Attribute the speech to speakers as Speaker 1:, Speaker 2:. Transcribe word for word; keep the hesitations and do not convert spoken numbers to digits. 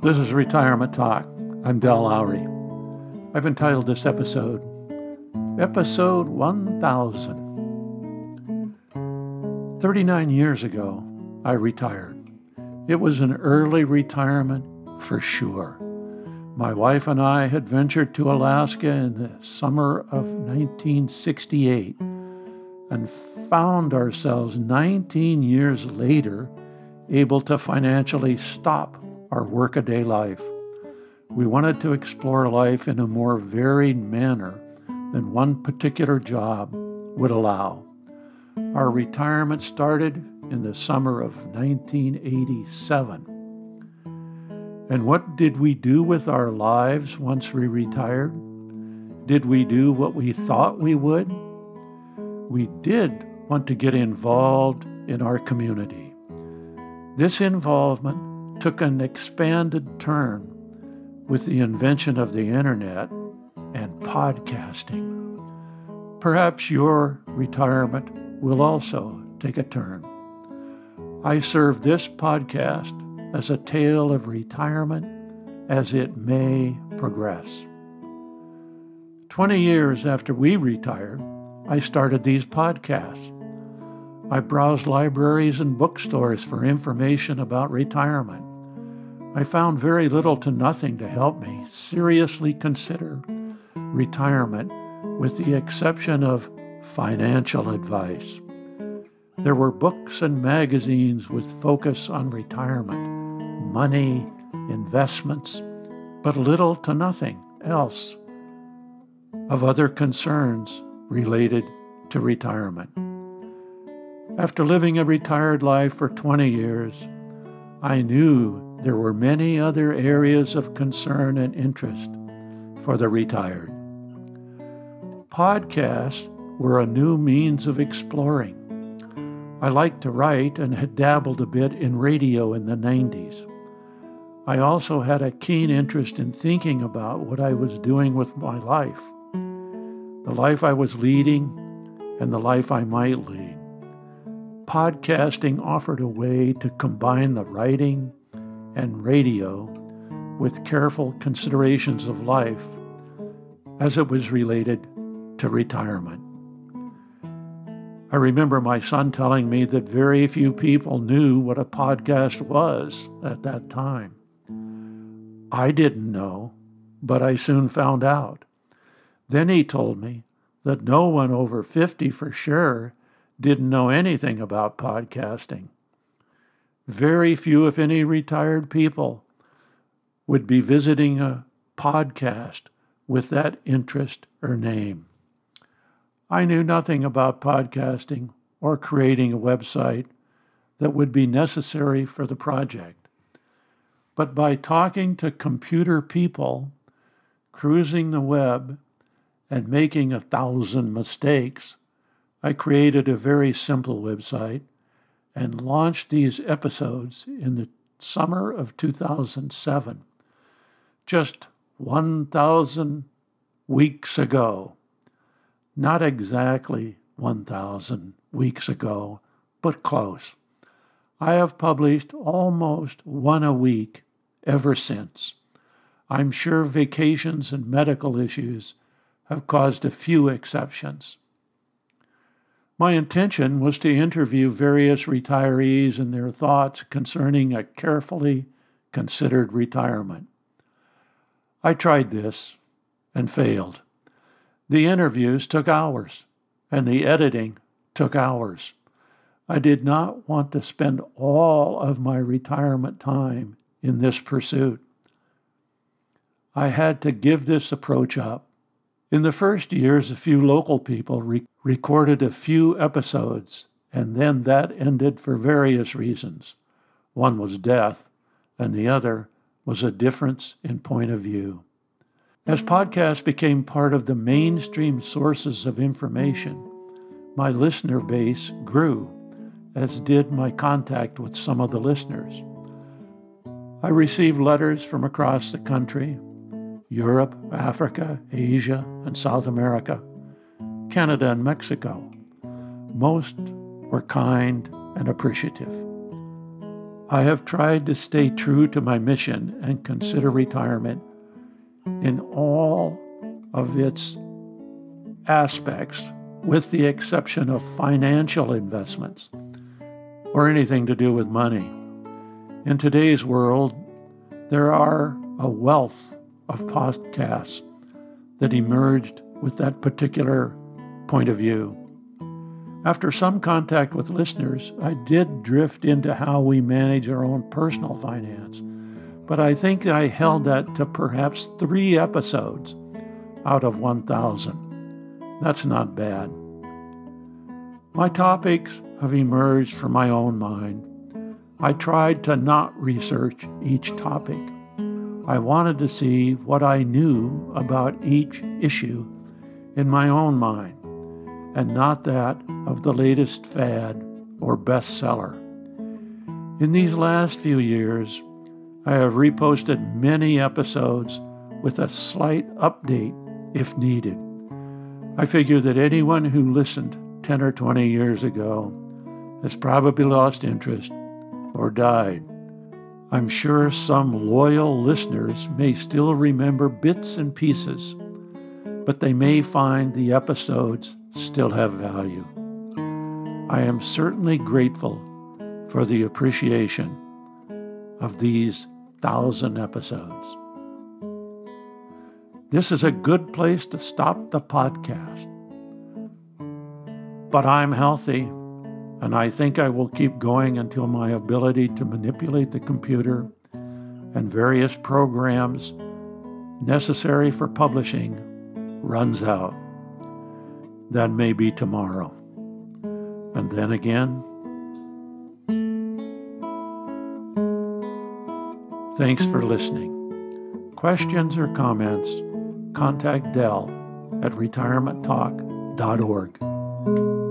Speaker 1: This is Retirement Talk. I'm Del Lowry. I've entitled this episode, Episode one thousand. thirty-nine years ago, I retired. It was an early retirement for sure. My wife and I had ventured to Alaska in the summer of nineteen sixty-eight and found ourselves nineteen years later able to financially stop our workaday life. We wanted to explore life in a more varied manner than one particular job would allow. Our retirement started in the summer of nineteen eighty-seven. And what did we do with our lives once we retired? Did we do what we thought we would? We did want to get involved in our community. This involvement took an expanded turn with the invention of the internet and podcasting. Perhaps your retirement will also take a turn. I serve this podcast as a tale of retirement as it may progress. Twenty years after we retired, I started these podcasts. I browsed libraries and bookstores for information about retirement. I found very little to nothing to help me seriously consider retirement, with the exception of financial advice. There were books and magazines with focus on retirement, money, investments, but little to nothing else of other concerns related to retirement. After living a retired life for twenty years, I knew there were many other areas of concern and interest for the retired. Podcasts were a new means of exploring. I liked to write and had dabbled a bit in radio in the nineties. I also had a keen interest in thinking about what I was doing with my life, the life I was leading and the life I might lead. Podcasting offered a way to combine the writing and radio with careful considerations of life as it was related to retirement. I remember my son telling me that very few people knew what a podcast was at that time. I didn't know, but I soon found out. Then he told me that no one over fifty for sure didn't know anything about podcasting. Very few, if any, retired people would be visiting a podcast with that interest or name. I knew nothing about podcasting or creating a website that would be necessary for the project. But by talking to computer people, cruising the web, and making a thousand mistakes, I created a very simple website and launched these episodes in the summer of two thousand seven, just one thousand weeks ago. Not exactly one thousand weeks ago, but close. I have published almost one a week ever since. I'm sure vacations and medical issues have caused a few exceptions. My intention was to interview various retirees and their thoughts concerning a carefully considered retirement. I tried this and failed. The interviews took hours, and the editing took hours. I did not want to spend all of my retirement time in this pursuit. I had to give this approach up. In the first years, a few local people re- recorded a few episodes, and then that ended for various reasons. One was death, and the other was a difference in point of view. As podcasts became part of the mainstream sources of information, my listener base grew, as did my contact with some of the listeners. I received letters from across the country, Europe, Africa, Asia, and South America, Canada, and Mexico. Most were kind and appreciative. I have tried to stay true to my mission and consider retirement in all of its aspects, with the exception of financial investments or anything to do with money. In today's world, there are a wealth of podcasts that emerged with that particular point of view. After some contact with listeners, I did drift into how we manage our own personal finance, but I think I held that to perhaps three episodes out of one thousand. That's not bad. My topics have emerged from my own mind. I tried to not research each topic. I wanted to see what I knew about each issue in my own mind, and not that of the latest fad or bestseller. In these last few years, I have reposted many episodes with a slight update if needed. I figure that anyone who listened ten or twenty years ago has probably lost interest or died. I'm sure some loyal listeners may still remember bits and pieces, but they may find the episodes still have value. I am certainly grateful for the appreciation of these thousand episodes. This is a good place to stop the podcast. But I'm healthy, and I think I will keep going until my ability to manipulate the computer and various programs necessary for publishing runs out. That may be tomorrow. And then again, thanks for listening. Questions or comments, contact Del at retirement talk dot org.